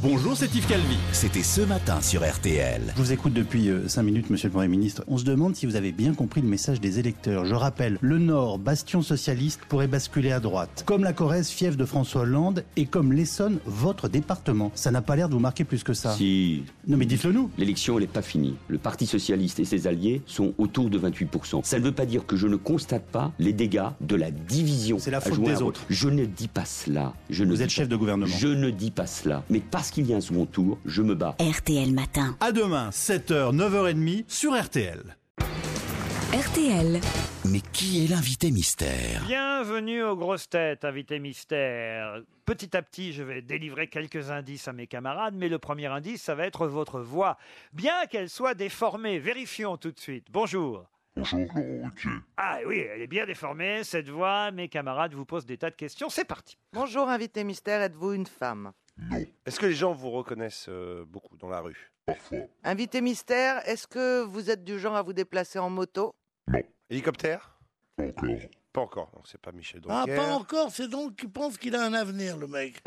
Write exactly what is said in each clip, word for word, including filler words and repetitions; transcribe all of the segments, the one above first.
Bonjour, c'est Yves Calvi. C'était ce matin sur R T L. Je vous écoute depuis cinq minutes, monsieur le Premier ministre. On se demande si vous avez bien compris le message des électeurs. Je rappelle, le Nord, bastion socialiste, pourrait basculer à droite. Comme la Corrèze, fief de François Hollande, et comme l'Essonne, votre département. Ça n'a pas l'air de vous marquer plus que ça. Si. Non mais dites-le nous. L'élection, elle n'est pas finie. Le Parti socialiste et ses alliés sont autour de vingt-huit pour cent. Ça ne veut pas dire que je ne constate pas les dégâts de la division. C'est la faute des autres. Je ne dis pas cela. Je ne vous êtes dis chef pas... de gouvernement. Je ne dis pas cela. Mais parce qu'il y a un second tour, je me bats. R T L Matin. À demain, sept heures, neuf heures trente sur R T L. R T L. Mais qui est l'invité mystère? Bienvenue aux grosses têtes, invité mystère. Petit à petit, je vais délivrer quelques indices à mes camarades, mais le premier indice, ça va être votre voix. Bien qu'elle soit déformée, vérifions tout de suite. Bonjour. Bonjour, Laurent Ruquier. Ah oui, elle est bien déformée, cette voix. Mes camarades vous posent des tas de questions. C'est parti. Bonjour, invité mystère, êtes-vous une femme? Non, Est-ce que les gens vous reconnaissent euh, beaucoup dans la rue? parfois. Invité mystère, est-ce que vous êtes du genre à vous déplacer en moto? Non, Hélicoptère? pas encore. Pas encore, donc c'est pas Michel Ah, Drucker. pas encore, c'est donc qu'il pense qu'il a un avenir, le mec.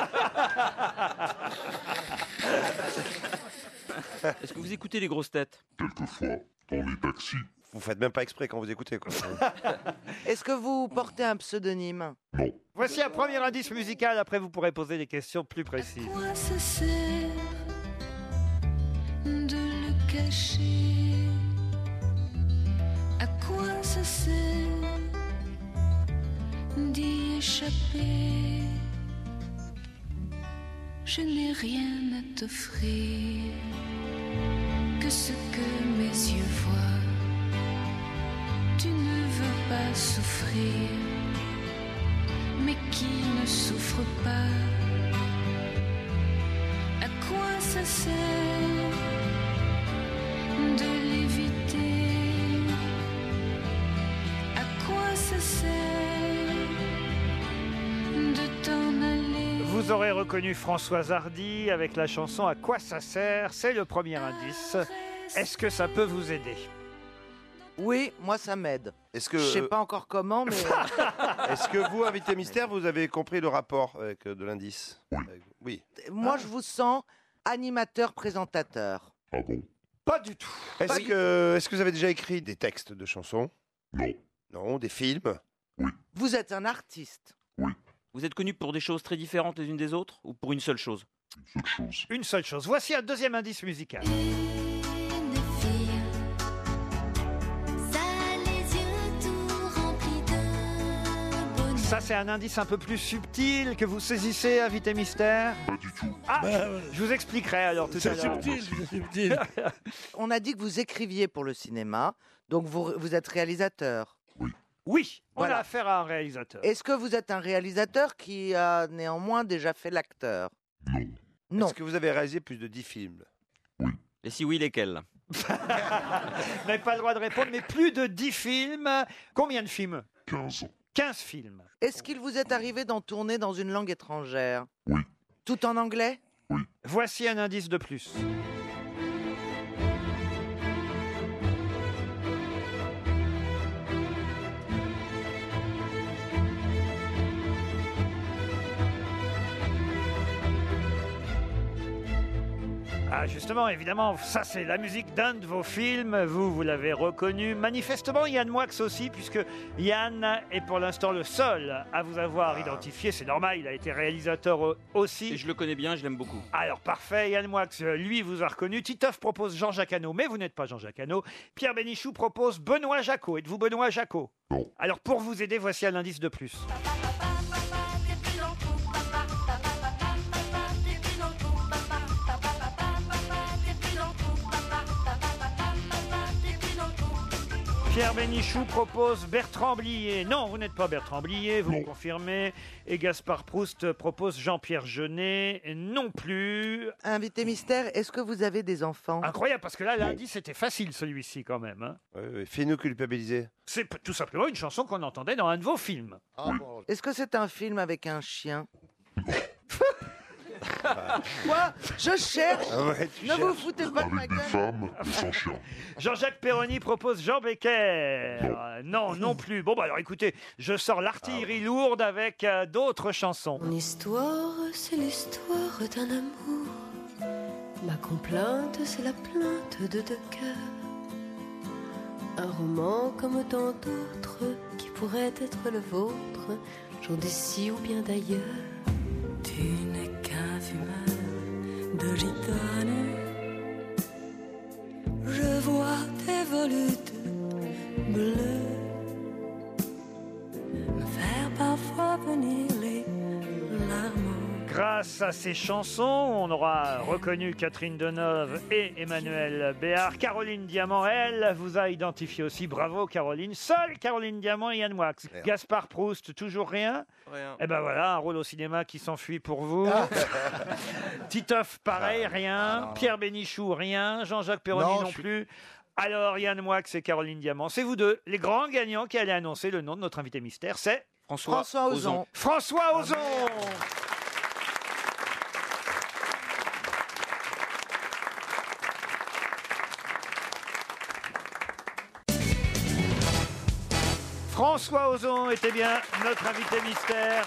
Est-ce que vous écoutez les grosses têtes? Quelquefois, dans les taxis. Vous faites même pas exprès quand vous écoutez, quoi. Est-ce que vous portez un pseudonyme? Non, Voici un premier indice musical, après vous pourrez poser des questions plus précises. À quoi ça sert de le cacher? À quoi ça sert d'y échapper? Je n'ai rien à t'offrir que ce que mes yeux voient. Tu ne veux pas souffrir, mais qui ne souffre pas? À quoi ça sert de l'éviter? À quoi ça sert de t'en aller? Vous aurez reconnu Françoise Hardy avec la chanson « À quoi ça sert ?» C'est le premier indice. Est-ce que ça peut vous aider? Oui, moi ça m'aide. Est-ce que, Je sais pas encore comment, mais... est-ce que vous, invité mystère, vous avez compris le rapport avec euh, de l'indice? Avec- Oui. moi je vous sens animateur-présentateur. ah bon? Pas du tout. Est-ce que, est-ce que vous avez déjà écrit des textes de chansons? Non, Non, des films? Vous êtes un artiste. Vous êtes connus pour des choses très différentes les unes des autres ou pour une seule chose? une seule chose. Une seule chose. Voici un deuxième indice musical. Une fille, ça a les yeux tout remplis de bonheur. Ça, c'est un indice un peu plus subtil que vous saisissez, invité mystère. Pas du tout. Ah, Bah, ouais. je vous expliquerai alors tout à C'est l'heure. subtil, c'est subtil. On a dit que vous écriviez pour le cinéma, donc vous, vous êtes réalisateur. Oui, on Voilà. a affaire à un réalisateur. Est-ce que vous êtes un réalisateur qui a néanmoins déjà fait l'acteur? Non, Non. Est-ce que vous avez réalisé plus de dix films? Et si oui, lesquels? Vous n'avez pas le droit de répondre, mais plus de dix films. Combien de films? quinze ans. quinze films. Est-ce qu'il vous est arrivé d'en tourner dans une langue étrangère? Oui. Tout en anglais? Voici un indice de plus. Ah justement, évidemment, ça c'est la musique d'un de vos films, vous, vous l'avez reconnu. Manifestement, Yann Moix aussi, puisque Yann est pour l'instant le seul à vous avoir identifié. C'est normal, il a été réalisateur euh, aussi. Et je le connais bien, je l'aime beaucoup. Alors parfait, Yann Moix, euh, lui, vous a reconnu. Titoff propose Jean-Jacques Hano, mais vous n'êtes pas Jean-Jacques Hano. Pierre Bénichou propose Benoît Jacot. Êtes-vous Benoît Jacot? Non. Alors pour vous aider, voici un indice de plus. Pierre Bénichou propose Bertrand Blier. Non, vous n'êtes pas Bertrand Blier, vous me confirmez. Et Gaspard Proust propose Jean-Pierre Jeunet. Non plus. Invité mystère, est-ce que vous avez des enfants? Incroyable, parce que là, l'indice était facile, celui-ci, quand même. Hein. Oui, oui. Fais-nous culpabiliser. C'est p- tout simplement une chanson qu'on entendait dans un de vos films. Est-ce que c'est un film avec un chien? Quoi? Je cherche. Ah ouais, tu Ne cherches. vous foutez pas de ma Avec des gueule. femmes et sans chien. Jean-Jacques Perroni propose Jean Becker. Euh, Non, non plus. Bon, bah alors écoutez, je sors l'artillerie lourde avec euh, d'autres chansons. Mon histoire, c'est l'histoire d'un amour Ma complainte, c'est la plainte de deux cœurs. Un roman comme tant d'autres qui pourrait être le vôtre, jour d'ici ou bien d'ailleurs. Tu n'es qu'un fumeur de gitane. Je vois tes volutes bleues me faire parfois venir les larmes. Grâce à ces chansons, on aura reconnu Catherine Deneuve et Emmanuel Béard. Caroline Diamant, elle, vous a identifié aussi. Bravo Caroline. Seule Caroline Diamant et Yann Moix. Gaspard Proust, toujours rien. Rien. Eh ben voilà, un rôle au cinéma qui s'enfuit pour vous. Titoff, pareil, rien. Pierre Bénichou, rien. Jean-Jacques Perroni Non, non, je suis- plus. Alors Yann Moix et Caroline Diamant, c'est vous deux, les grands gagnants qui allaient annoncer le nom de notre invité mystère. C'est François, François Ozon. François Ozon. François Ozon était bien notre invité mystère.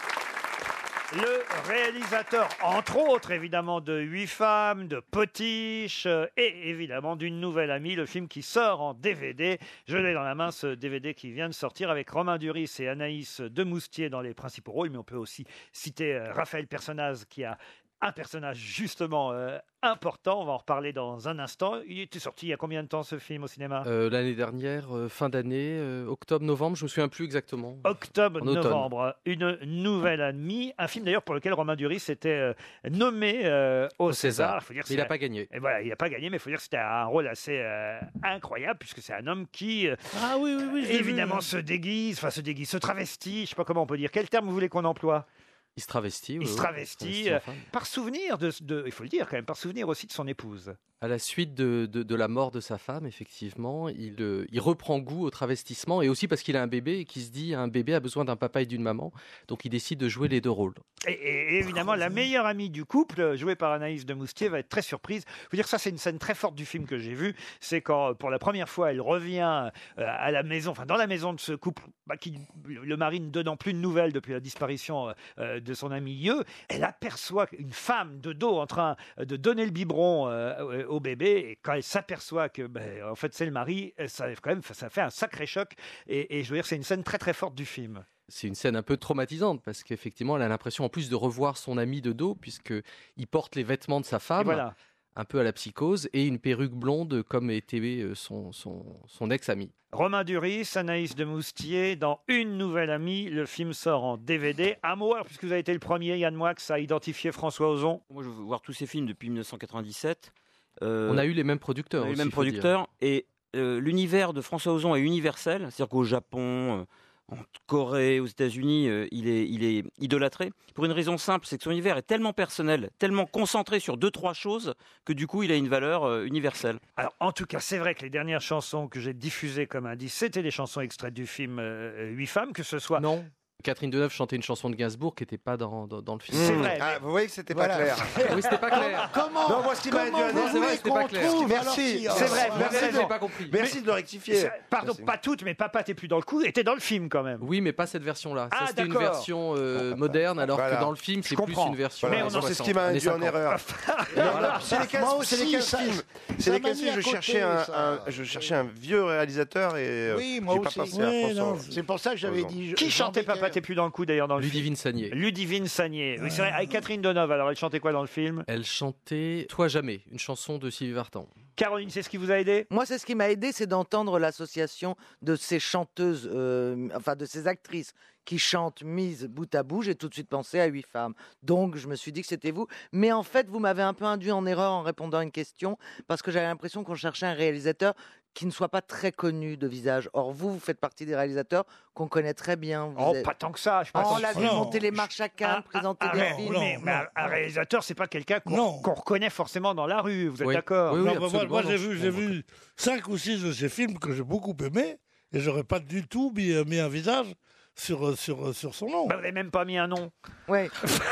Le réalisateur, entre autres évidemment, de Huit femmes, de Potiche euh, et évidemment d'une Nouvelle Amie, le film qui sort en D V D. Je l'ai dans la main, ce D V D qui vient de sortir avec Romain Duris et Anaïs Demoustier dans les principaux rôles, mais on peut aussi citer euh, Raphaël Personnaz qui a un personnage justement euh, important. On va en reparler dans un instant. Il était sorti il y a combien de temps ce film au cinéma? Euh, L'année dernière, euh, fin d'année, euh, octobre, novembre, je me souviens plus exactement. Octobre, En automne. novembre, Une Nouvelle Amie, un film d'ailleurs pour lequel Romain Duris était euh, nommé euh, au, Au César. Faut dire que Mais il n'a c'est- pas gagné. Et voilà, il n'a pas gagné, mais il faut dire que c'était un rôle assez euh, incroyable puisque c'est un homme qui euh, Ah oui, oui, oui. je l'ai évidemment vu. se déguise, enfin se déguise, se travestit, je sais pas comment on peut dire. Quel terme vous voulez qu'on emploie? Il se travestit. Il oui, se oui, travestit en euh, femme. par souvenir de, de, il faut le dire quand même, par souvenir aussi de son épouse. À la suite de, de, de la mort de sa femme, effectivement, il, euh, il reprend goût au travestissement et aussi parce qu'il a un bébé et qu'il se dit un bébé a besoin d'un papa et d'une maman. Donc il décide de jouer les deux rôles. Et, et évidemment, la meilleure amie du couple, jouée par Anaïs Demoustier, va être très surprise. Je veux dire, ça, c'est une scène très forte du film que j'ai vu. C'est quand, pour la première fois, elle revient euh, à la maison, enfin, dans la maison de ce couple, bah, qui, le mari ne donnant plus de nouvelles depuis la disparition euh, de son ami Yeux. Elle aperçoit une femme de dos en train de donner le biberon euh, au bébé. Et quand elle s'aperçoit que, ben, en fait, c'est le mari, ça, quand même, ça fait un sacré choc. Et, et je veux dire, c'est une scène très, très forte du film. C'est une scène un peu traumatisante parce qu'effectivement, elle a l'impression en plus de revoir son ami de dos puisqu'il porte les vêtements de sa femme, Et voilà. un peu à la psychose, et une perruque blonde comme était euh, son, son, son ex-ami. Romain Duris, Anaïs Demoustier, dans Une Nouvelle Amie, le film sort en D V D. Un mot, alors, puisque vous avez été le premier, Yann Moix, à identifier François Ozon. Moi, je veux voir tous ces films depuis mille neuf cent quatre-vingt-dix-sept. Euh, On a eu les mêmes producteurs on a eu aussi, les mêmes faut dire. producteurs. Et euh, l'univers de François Ozon est universel. C'est-à-dire qu'au Japon, euh, en Corée, aux États-Unis, euh, il, est, il est idolâtré. Pour une raison simple, c'est que son univers est tellement personnel, tellement concentré sur deux, trois choses, que du coup, il a une valeur euh, universelle. Alors, en tout cas, c'est vrai que les dernières chansons que j'ai diffusées comme indice, c'était des chansons extraites du film euh, Huit femmes, que ce soit... Non. Catherine Deneuve chantait une chanson de Gainsbourg qui n'était pas dans, dans, dans le film. C'est vrai. Ah, vous voyez que c'était Voilà. pas clair. Oui, c'était pas clair. Comment Non, moi, ce qui m'a comment dit- vous non, c'est vrai, voulez c'était pas qu'on clair. trouve, Merci, alors, si- c'est vrai, alors, merci, alors, de- j'ai pas compris. Merci de le rectifier. C'est- Pardon, Ça, c'est- pas toutes, mais Papa t'es plus dans le coup, était dans le film quand même. Oui, mais pas cette version-là. Ça, Ah, c'était une d'accord. version euh, moderne, alors Voilà. que dans le film, Je c'est plus comprends. une version. Voilà, Mais on années en- c'est ce soixante, qui m'a années induit en cinquante. erreur. Voilà. C'est les quinze, Moi c'est les aussi, quinze ça- films. ça C'est les m'a quinze mis films. à Je côté, cherchais un, ça. un- je cherchais un vieux réalisateur et euh, Oui, moi j'ai pas aussi. pensé à Oui, François. non, c'est pour ça que j'avais Ozon. dit. je- Qui Jean chantait Becker. Papa t'es plus dans le coup d'ailleurs dans le film? Ludivine Sagné. Ludivine Sagné. Oui, c'est vrai, avec Catherine Deneuve. Alors, elle chantait quoi dans le film? Elle chantait Toi jamais, une chanson de Sylvie Vartan. Caroline, c'est ce qui vous a aidé? Moi, c'est ce qui m'a aidé, c'est d'entendre l'association de ces chanteuses, euh, enfin de ces actrices qui chantent mises bout à bout. J'ai tout de suite pensé à Huit femmes. Donc, je me suis dit que c'était vous. Mais en fait, vous m'avez un peu induit en erreur en répondant à une question parce que j'avais l'impression qu'on cherchait un réalisateur qui ne soit pas très connu de visage. Or, vous, vous faites partie des réalisateurs qu'on connaît très bien. Vous Oh, êtes- pas tant que ça. Je Oh, pense. on l'a vu Non. monter les marches à Cannes, présenter Ah, des ouais, films. mais, mais un- un réalisateur, c'est pas quelqu'un qu'on Non. qu'on reconnaît forcément dans la rue. Vous êtes Oui. d'accord? Oui, oui, Non, bah, moi, absolument, moi, non, j'ai je vu, j'ai comprends. vu cinq ou six de ces films que j'ai beaucoup aimés et j'aurais pas du tout mis, euh, mis un visage sur, euh, sur, euh, sur son nom. Bah, vous n'avez même pas mis un nom. Ouais.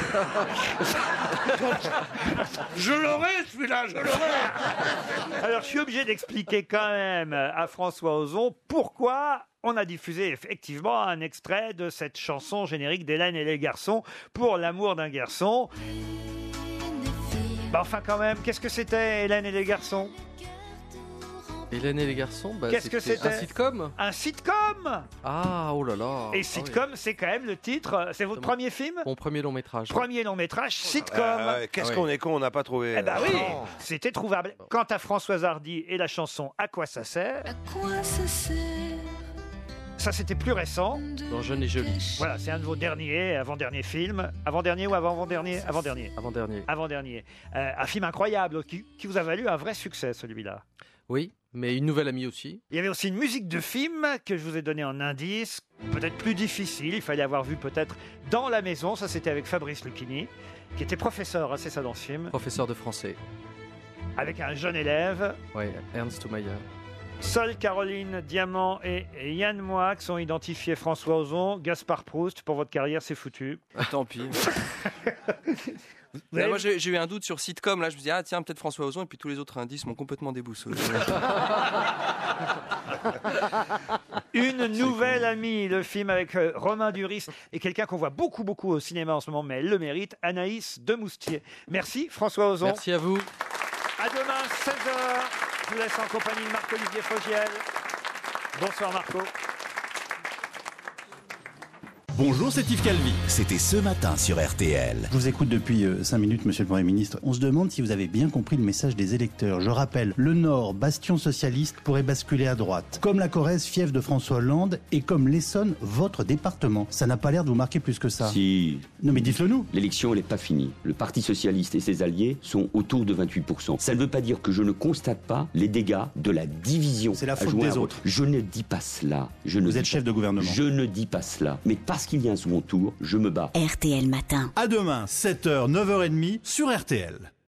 Je l'aurais, celui-là, je l'aurais. Alors, je suis obligé d'expliquer quand même à François Ozon pourquoi on a diffusé effectivement un extrait de cette chanson générique d'Hélène et les garçons pour l'amour d'un garçon. Une fille Bah enfin quand même, qu'est-ce que c'était Hélène et les garçons? Hélène et les garçons, bah, Qu'est-ce que c'était? un sitcom. Un sitcom. Ah, oh là là. Et Ah sitcom, oui. c'est quand même le titre. C'est votre C'est mon- premier film? Mon premier long métrage. Premier long métrage, sitcom. Ah ouais, Qu'est-ce Ah qu'on oui. est con, on n'a pas trouvé. Eh ben euh, oui, non. c'était trouvable. Quant à Françoise Hardy et la chanson À quoi ça sert, À quoi ça sert ça c'était plus récent. Dans Jeune et Jolie. Voilà, c'est un de vos derniers, avant-dernier films. Avant-dernier ou avant-avant-dernier? Avant-dernier. Avant-dernier. Avant-dernier. Euh, un film incroyable qui, qui vous a valu un vrai succès, celui-là. Oui, mais une nouvelle amie aussi. Il y avait aussi une musique de film que je vous ai donné en indice, peut-être plus difficile, il fallait avoir vu peut-être Dans la maison, ça c'était avec Fabrice Lucchini, qui était professeur, hein, c'est ça dans ce film, Professeur de français. avec un jeune élève. Oui, Ernst Mayer. Seule Caroline Diamant et Yann Moix ont identifié François Ozon. Gaspard Proust, pour votre carrière, c'est foutu. Ah, tant pis. Vous Bah, avez- moi, j'ai j'ai eu un doute sur sitcom. Là, je me dis, ah tiens, peut-être François Ozon. Et puis tous les autres indices m'ont complètement déboussolé. Une nouvelle amie, le film avec euh, Romain Duris et quelqu'un qu'on voit beaucoup, beaucoup au cinéma en ce moment, mais elle le mérite, Anaïs Demoustier. Merci François Ozon. Merci à vous. À demain, seize heures. Je vous laisse en compagnie de Marc-Olivier Fogiel. Bonsoir Marco. Bonjour, c'est Yves Calvi. C'était ce matin sur R T L. Je vous écoute depuis cinq minutes, monsieur le Premier ministre. On se demande si vous avez bien compris le message des électeurs. Je rappelle, le Nord, bastion socialiste, pourrait basculer à droite. Comme la Corrèze, fief de François Hollande, et comme l'Essonne, votre département. Ça n'a pas l'air de vous marquer plus que ça. Si. Non mais dites-le nous. L'élection, elle n'est pas finie. Le Parti Socialiste et ses alliés sont autour de vingt-huit pour cent. Ça ne veut pas dire que je ne constate pas les dégâts de la division. C'est la à faute jouer des un rôle. autres. Je ne dis pas cela. Je ne Vous dis êtes pas- chef de gouvernement. Je ne dis pas cela. Mais parce qu'il y a un second tour, je me bats. R T L Matin. À demain, sept heures, neuf heures trente sur R T L.